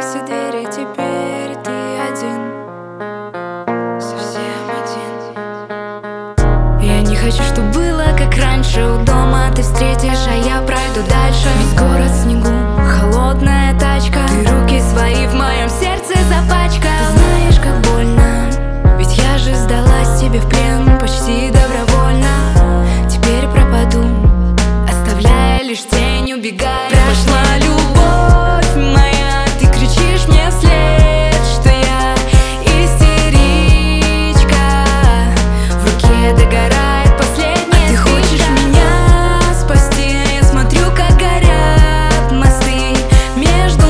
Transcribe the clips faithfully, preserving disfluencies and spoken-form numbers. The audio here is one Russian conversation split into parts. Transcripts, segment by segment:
все двери, теперь ты один, совсем один. Я не хочу, чтобы было как раньше. У дома ты встретишь, а я пройду дальше. Весь город в снегу, холодная тачка. Ты руки свои в моем сердце запачкал. Ты знаешь, как больно, ведь я же сдалась тебе в плен почти добровольно. Теперь пропаду, оставляя лишь тень, убегая. Прошла любовь моя, ты кричишь мне вслед, что я истеричка. В руке догорает последняя. А ты хочешь меня спасти, а я смотрю, как горят мосты между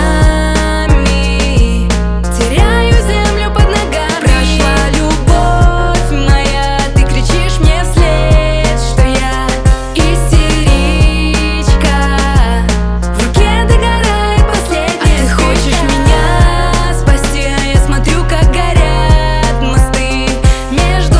нами. Теряю землю под ногами. Прошла любовь моя, ты кричишь мне вслед, что я истеричка. В руке догорает последняя. А ты хочешь меня спасти, а я смотрю, как горят мосты между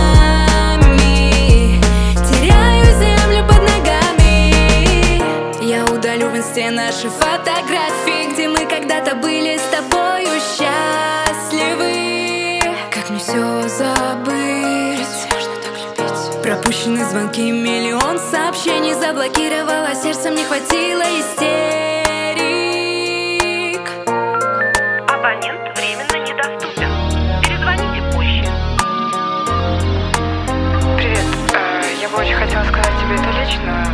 нами. Теряю землю под ногами. Я удалю в инсте наши фотографии, где мы когда-то были с тобою счастливы. Как мне все забыть? Можно так любить. Пропущены звонки, миллион сообщений заблокировала, сердцем не хватило истерик. Абонент временно недоступен. Перезвоните позже. Привет, Э, я бы очень хотела сказать тебе это лично.